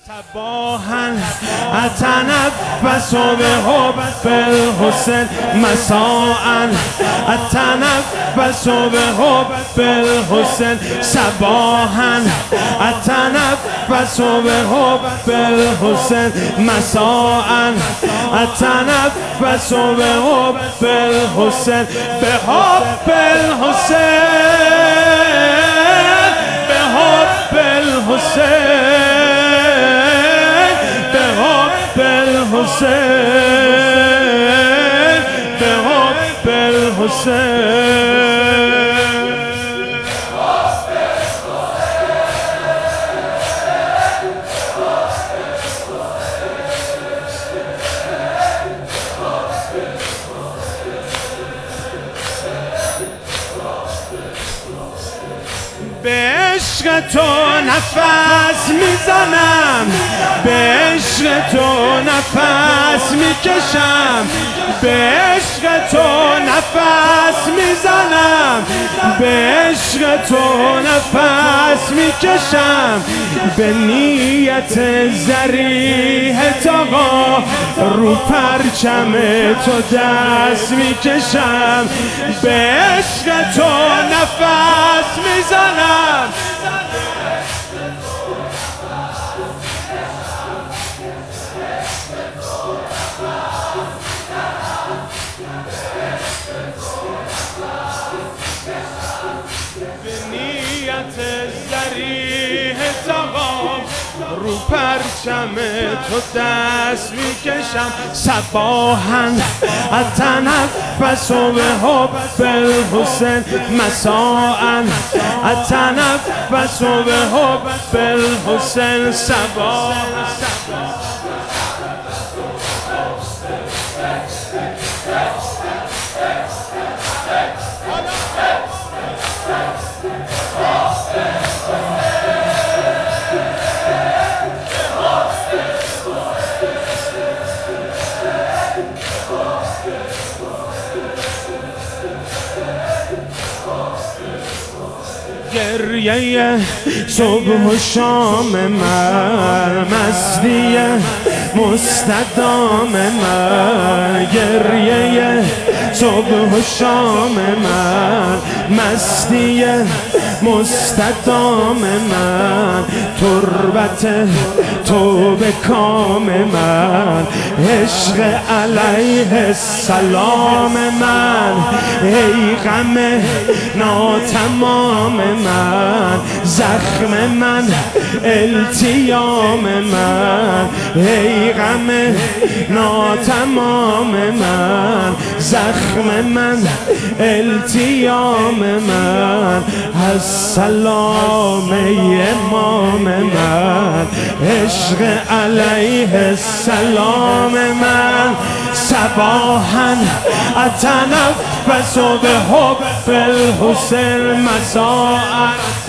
صباحا اتنفس بحب الحسین مساء اتنفس بحب الحسین صباحا اتنفس بحب الحسین مساء اتنفس بحب الحسین بحب الحسین بحب الحسین الحسين بحب به عشق تو نفس میزنم، به عشق تو نفس میکشم، به عشق تو نفس میزنم، به عشق تو نفس میکشم، به نیت ذریح تاقا رو پرچم تو دست میکشم، به عشق تو نفس میزنم. به نیت ذریح تاقا رو پرچم تو دست میکشم، صباحا اتنفس بحب الحسین مساء اتنفس بحب الحسین صباحا گریه صبح و شام من، مستی مستدام من، گریه صبح و شام من، مستی مستدام من، تربت تو به کام من، عشق علیه السلام من، ای غم ناتمام من، زخم من التیام من، ای غم ناتمام من، زخم من التیام من، السلام ای امام من، عشق علیه السلام من، صباحا اتنفس بحب الحسین مساء